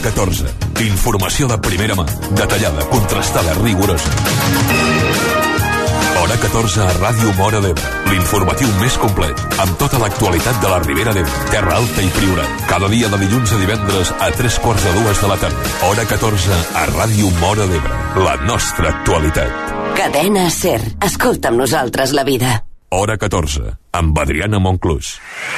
14. Informació de primera mà, detallada, contrastada, rigorosa. Hora 14 a Ràdio Móra d'Ebre. L'informatiu més complet, amb tota l'actualitat de la Ribera d'Ebre, Terra Alta i Priorat. Cada dia de dilluns a divendres a 3:45 de la tarda. Hora 14 a Ràdio Móra d'Ebre. La nostra actualitat. Cadena SER. Escolta amb nosaltres la vida. Hora 14, amb Adriana Monclús.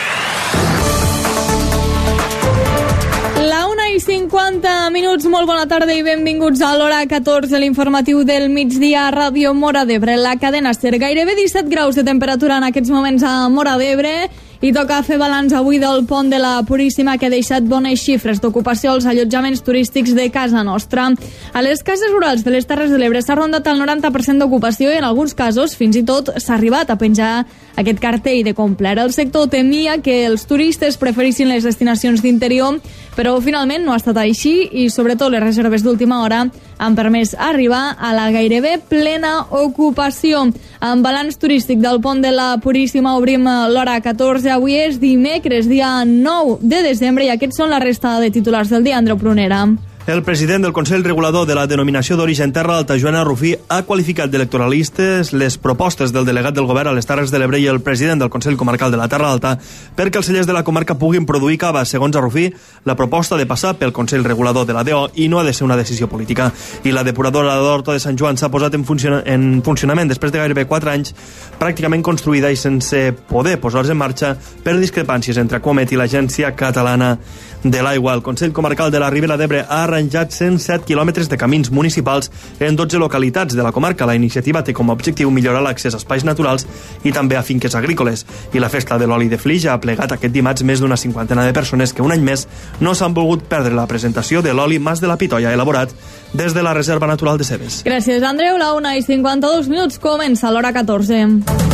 La 1:50, molt bona tarda i benvinguts a l'Hora 14, l'informatiu del migdia a Ràdio Móra d'Ebre, la cadena SER. Gairebé 17 graus de temperatura en aquests moments a Móra d'Ebre i toca fer balanç avui del pont de la Puríssima, que ha deixat bones xifres d'ocupació als allotjaments turístics de casa nostra. A les cases rurals de les Terres de l'Ebre s'ha rondat el 90% d'ocupació i en alguns casos fins i tot s'ha arribat a penjar aquest cartell de complet. El sector temia que els turistes preferissin les destinacions d'interior, però finalment no ha estat així i sobretot les reserves d'última hora han permès arribar a la gairebé plena ocupació. Amb balanç turístic del pont de la Puríssima obrim l'Hora 14. Avui és dimecres, dia 9 de desembre, i aquests són la resta de titulars del dia. Andreu Prunera. El president del Consell Regulador de la Denominació d'Origen Terra Alta, Joan Rufí, ha qualificat d'electoralistes les propostes del delegat del govern a les Terres de l'Ebre i el president del Consell Comarcal de la Terra Alta perquè els cellers de la comarca puguin produir cava. Segons Rufí, la proposta ha de passar pel Consell Regulador de la DO i no ha de ser una decisió política. I la depuradora d'Horta de Sant Joan s'ha posat en funcionament després de gairebé 4 anys, pràcticament construïda i sense poder posar-se en marxa per discrepàncies entre Aquamet i l'Agència Catalana de l'Aigua. El Consell Comarcal de la Ribera d'Ebre ha arranjat 107 quilòmetres de camins municipals en 12 localitats de la comarca. La iniciativa té com a objectiu millorar l'accés a espais naturals i també a finques agrícoles. I la festa de l'oli de Flix ha plegat aquest dimarts més d'una cinquantena de persones que un any més no s'han volgut perdre la presentació de l'oli Mas de la Pitoia, elaborat des de la Reserva Natural de Cebes. Gràcies, Andreu. La 1:52 comença l'Hora 14.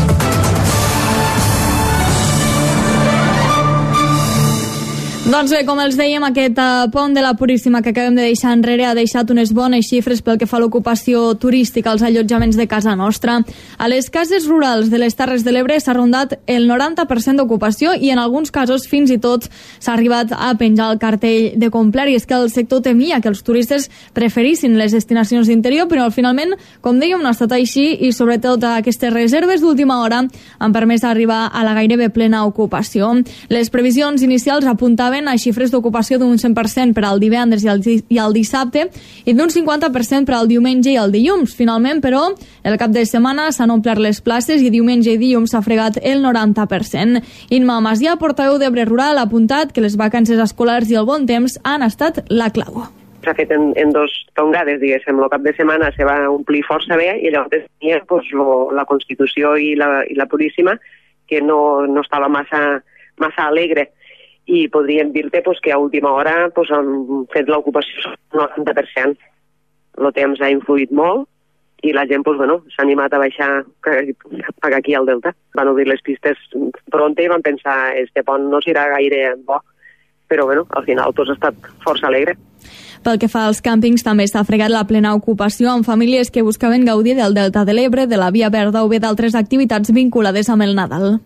Doncs bé, com els dèiem, aquest pont de la Puríssima que acabem de deixar enrere ha deixat unes bones xifres pel que fa a l'ocupació turística als allotjaments de casa nostra. A les cases rurals de les Terres de l'Ebre s'ha rondat el 90% d'ocupació i en alguns casos fins i tot s'ha arribat a penjar el cartell de complet. I és que el sector temia que els turistes preferissin les destinacions d'interior, però finalment, com dèiem, no ha estat així i sobretot aquestes reserves d'última hora han permès arribar a la gairebé plena ocupació. Les previsions inicials apuntaven a xifres d'ocupació d'un 100% per al divendres i el dissabte i d'un 50% per al diumenge i el dilluns. Finalment, però, el cap de setmana s'han omplert les places i diumenge i dilluns s'ha fregat el 90%. Imma Macià, portaveu d'Ebre Rural, ha apuntat que les vacances escolars i el bon temps han estat la clau. S'ha fet en dos tongades, diguéssim. El cap de setmana se va omplir força bé i llavors tenia la Constitució i la Puríssima, que no estava massa alegre. I podríem dir-te que a última hora han fet l'ocupació del 90%. El temps ha influït molt i la gent s'ha animat a baixar cap aquí al Delta. Van obrir les pistes pronte i van pensar este pont no serà gaire bo, però al final ha estat força alegre. Pel que fa als càmpings, també s'ha fregat la plena ocupació amb famílies que buscaven gaudir del Delta de l'Ebre, de la Via Verda o bé d'altres activitats vinculades amb el Nadal.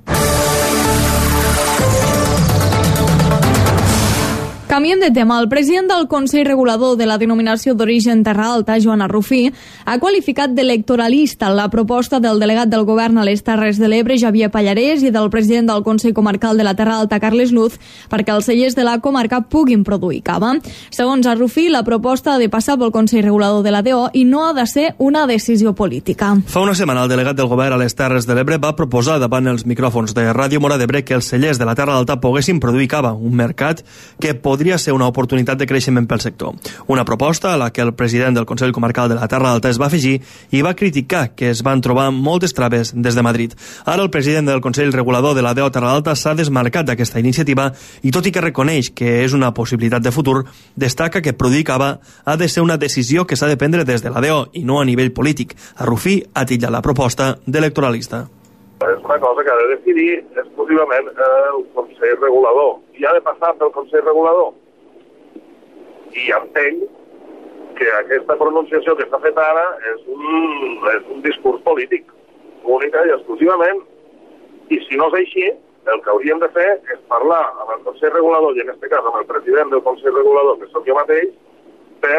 Canviem de tema. El president del Consell Regulador de la Denominació d'Origen Terra Alta, Joan Rufí, ha qualificat d'electoralista la proposta del delegat del govern a les Terres de l'Ebre, Javier Pallarès, i del president del Consell Comarcal de la Terra Alta, Carles Luz, perquè els cellers de la comarca puguin produir cava. Segons Rufí, la proposta ha de passar pel Consell Regulador de la DO i no ha de ser una decisió política. Fa una setmana el delegat del govern a les Terres de l'Ebre va proposar davant els micròfons de Ràdio Móra d'Ebre que els cellers de la Terra Alta poguessin produir cava, un mercat que podria ser una oportunitat de creixement pel sector. Una proposta a la que el president del Consell Comarcal de la Terra Alta es va afegir i va criticar que es van trobar moltes traves des de Madrid. Ara el president del Consell Regulador de la DO Terra Alta s'ha desmarcat d'aquesta iniciativa i tot i que reconeix que és una possibilitat de futur, destaca que produir cava ha de ser una decisió que s'ha de prendre des de la DO i no a nivell polític. Rufí ha titllat la proposta d'electoralista. És una cosa que ha de decidir exclusivament el Consell Regulador i ha de passar pel Consell Regulador. I entenc que aquesta pronunciació que està feta ara és un discurs polític, única i exclusivament, i si no és així, el que hauríem de fer és parlar amb el Consell Regulador, i en aquest cas amb el president del Consell Regulador, que sóc jo mateix, per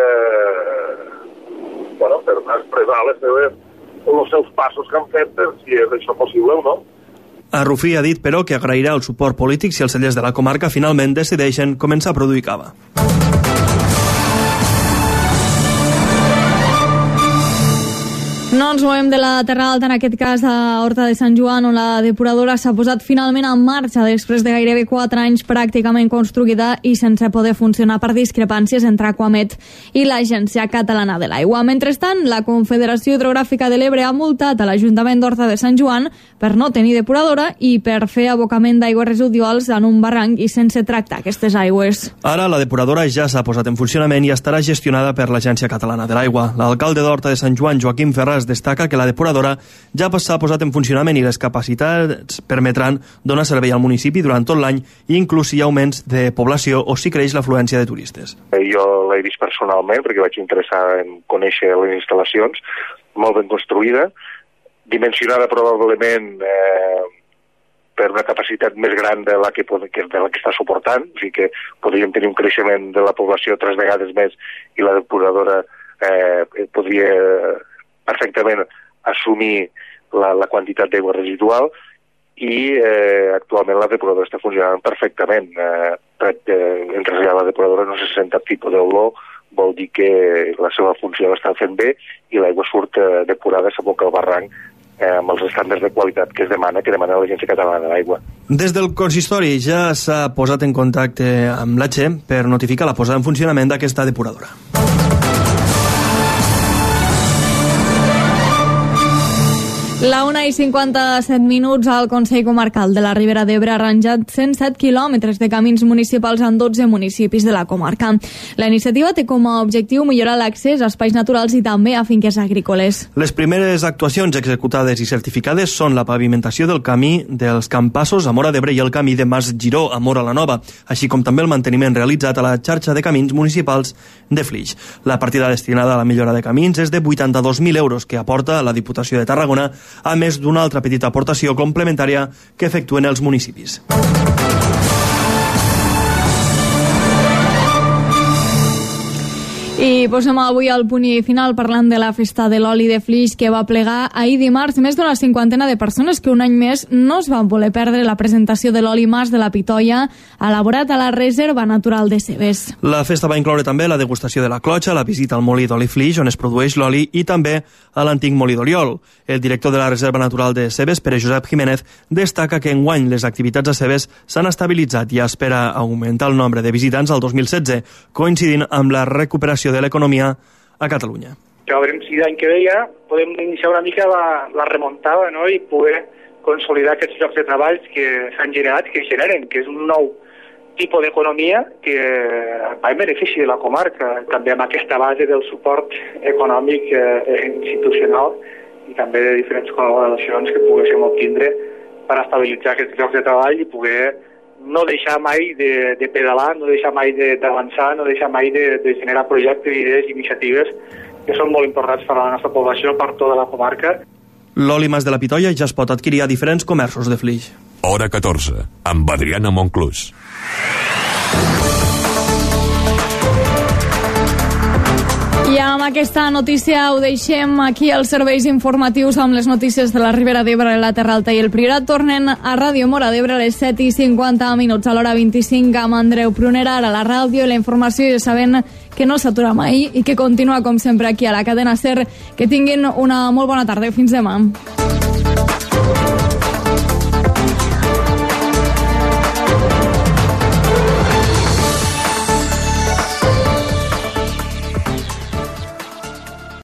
expressar els seus passos que han fet, per si és això possible o no. Arrufí ha dit, però, que agrairà el suport polític si els cellers de la comarca finalment decideixen començar a produir cava. No ens movem de la Terra Alta, en aquest cas a Horta de Sant Joan, on la depuradora s'ha posat finalment en marxa després de gairebé 4 anys pràcticament construïda i sense poder funcionar per discrepàncies entre Aquamet i l'Agència Catalana de l'Aigua. Mentrestant, la Confederació Hidrogràfica de l'Ebre ha multat a l'Ajuntament d'Horta de Sant Joan per no tenir depuradora i per fer abocament d'aigües residuals en un barranc i sense tractar aquestes aigües. Ara la depuradora ja s'ha posat en funcionament i estarà gestionada per l'Agència Catalana de l'Aigua. L'alcalde d'Horta de Sant Joan, Joaquim Ferràs, destaca que la depuradora ja s'ha posat en funcionament i les capacitats permetran donar servei al municipi durant tot l'any i inclús si hi ha augments de població o si creix l'afluència de turistes. Jo l'he vist personalment perquè vaig interessar en conèixer les instal·lacions, molt ben construïda, dimensionada probablement per una capacitat més gran de la que està suportant, o sigui que podríem tenir un creixement de la població 3 vegades més i la depuradora podria perfectament assumir la quantitat d'aigua residual i actualment la depuradora està funcionant perfectament. Entre la depuradora no se sent cap tipus d'olor, vol dir que la seva funció l'està fent bé i l'aigua surt depurada, s'aboca al barranc amb els estàndards de qualitat que demana l'Agència Catalana de l'Aigua. Des del consistori ja s'ha posat en contacte amb la Che per notificar la posada en funcionament d'aquesta depuradora. La 1:57 al Consell Comarcal de la Ribera d'Ebre ha arranjat 107 quilòmetres de camins municipals en 12 municipis de la comarca. La iniciativa té com a objectiu millorar l'accés a espais naturals i també a finques agrícoles. Les primeres actuacions executades i certificades són la pavimentació del camí dels Campassos a Móra d'Ebre i el camí de Mas Giró a Móra la Nova, així com també el manteniment realitzat a la xarxa de camins municipals de Flix. La partida destinada a la millora de camins és de 82.000 euros que aporta la Diputació de Tarragona, a més d'una altra petita aportació complementària que efectuen els municipis. I posem avui al punt i final parlant de la festa de l'oli de Flix que va plegar ahir dimarts més d'una 50 de persones que un any més no es van voler perdre la presentació de l'oli Mas de la Pitoia elaborat a la Reserva Natural de Cebes. La festa va incloure també la degustació de la clotxa, la visita al molí d'oli Flix on es produeix l'oli i també a l'antic molí d'Oliol. El director de la Reserva Natural de Cebes, Pere Josep Jiménez, destaca que enguany les activitats a Cebes s'han estabilitzat i espera augmentar el nombre de visitants al 2016, coincidint amb la recuperació de l'economia a Catalunya. Ja veurem si l'any que ve ja podem iniciar una mica la remuntada, no? I poder consolidar aquests llocs de treball que s'han generat, que generen, que és un nou tipus d'economia que va en benefici de la comarca, també amb aquesta base del suport econòmic institucional i també de diferents col·laboracions que poguéssim obtindre per estabilitzar aquests llocs de treball i poder no deixar mai de pedalar, no deixar mai d'avançar, no deixar mai de generar projectes, idees i iniciatives que són molt importants per a la nostra població, per tota la comarca. L'oli Mas de la Pitoia ja es pot adquirir a diferents comerços de Flix. Hora 14, amb Adriana Monclús. I amb aquesta notícia ho deixem aquí als serveis informatius amb les notícies de la Ribera d'Ebre, la Terra Alta i el Priorat. Tornen a Ràdio Móra d'Ebre a les 7:50 a l'hora 25 amb Andreu Prunera. Ara la ràdio i la informació ja sabent que no s'atura mai i que continua com sempre aquí a la cadena SER. Que tinguin una molt bona tarda. Fins demà.